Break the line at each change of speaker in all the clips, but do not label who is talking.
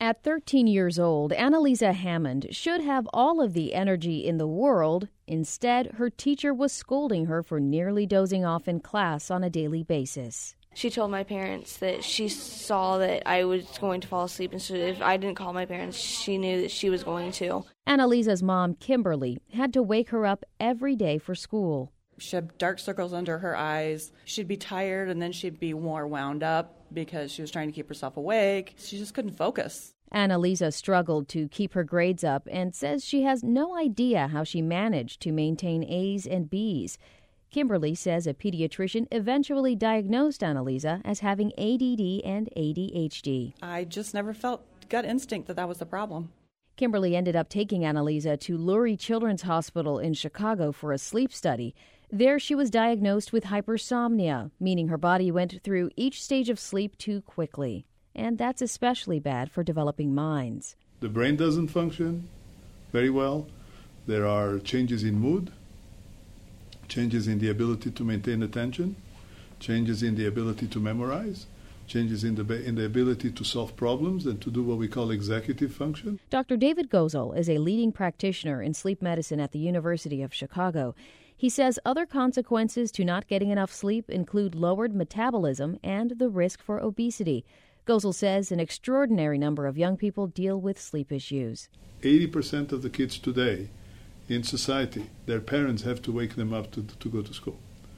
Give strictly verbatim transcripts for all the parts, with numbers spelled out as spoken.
At thirteen years old, Annalisa Hammond should have all of the energy in the world. Instead, her teacher was scolding her for nearly dozing off in class on a daily basis.
She told my parents that she saw that I was going to fall asleep, and so if I didn't call my parents, she knew that she was going to.
Annalisa's mom, Kimberly, had to wake her up every day for school.
She had dark circles under her eyes. She'd be tired, and then she'd be more wound up because she was trying to keep herself awake. She just couldn't focus.
Annalisa struggled to keep her grades up and says she has no idea how she managed to maintain A's and B's. Kimberly says a pediatrician eventually diagnosed Annalisa as having A D D and A D H D.
I just never felt gut instinct that that was the problem.
Kimberly ended up taking Annalisa to Lurie Children's Hospital in Chicago for a sleep study. There she was diagnosed with hypersomnia, meaning her body went through each stage of sleep too quickly. And that's especially bad for developing minds.
The brain doesn't function very well. There are changes in mood, changes in the ability to maintain attention, changes in the ability to memorize, changes in the in the ability to solve problems and to do what we call executive function.
Doctor David Gozel is a leading practitioner in sleep medicine at the University of Chicago. He says other consequences to not getting enough sleep include lowered metabolism and the risk for obesity. Gozel says an extraordinary number of young people deal with sleep issues.
eighty percent of the kids today in society, their parents have to wake them up to, to go to school.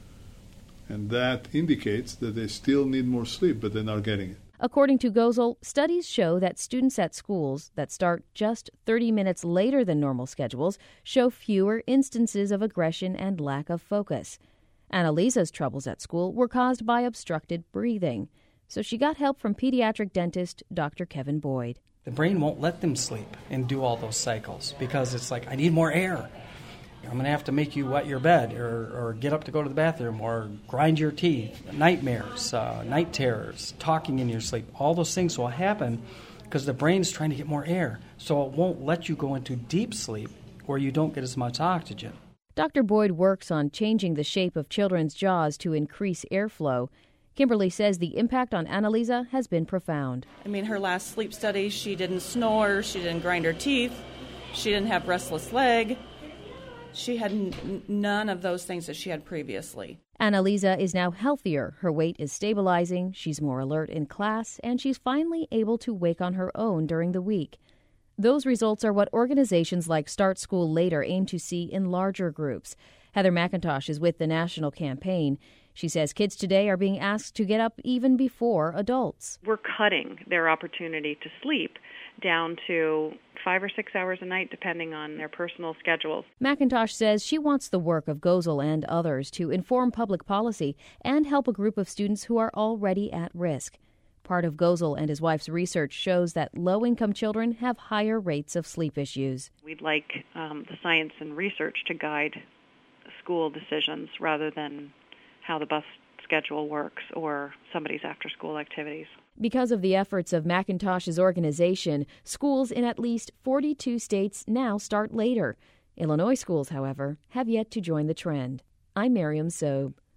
And that indicates that they still need more sleep, but they're not getting it.
According to Gozel, studies show that students at schools that start just thirty minutes later than normal schedules show fewer instances of aggression and lack of focus. Annalisa's troubles at school were caused by obstructed breathing, so she got help from pediatric dentist Doctor Kevin Boyd.
The brain won't let them sleep and do all those cycles because it's like, I need more air. I'm going to have to make you wet your bed or, or get up to go to the bathroom or grind your teeth. Nightmares, uh, night terrors, talking in your sleep. All those things will happen because the brain's trying to get more air. So it won't let you go into deep sleep where you don't get as much oxygen.
Doctor Boyd works on changing the shape of children's jaws to increase airflow. Kimberly says the impact on Annalisa has been profound.
I mean, her last sleep study, she didn't snore, she didn't grind her teeth, she didn't have restless leg. She had n- none of those things that she had previously.
Annalisa is now healthier. Her weight is stabilizing, she's more alert in class, and she's finally able to wake on her own during the week. Those results are what organizations like Start School Later aim to see in larger groups. Heather McIntosh is with the national campaign. She says kids today are being asked to get up even before adults.
We're cutting their opportunity to sleep down to five or six hours a night, depending on their personal schedules.
McIntosh says she wants the work of Gozel and others to inform public policy and help a group of students who are already at risk. Part of Gozel and his wife's research shows that low-income children have higher rates of sleep issues.
We'd like um, the science and research to guide school decisions rather than how the bus schedule works or somebody's after-school activities.
Because of the efforts of McIntosh's organization, schools in at least forty-two states now start later. Illinois schools, however, have yet to join the trend. I'm Miriam Sobe.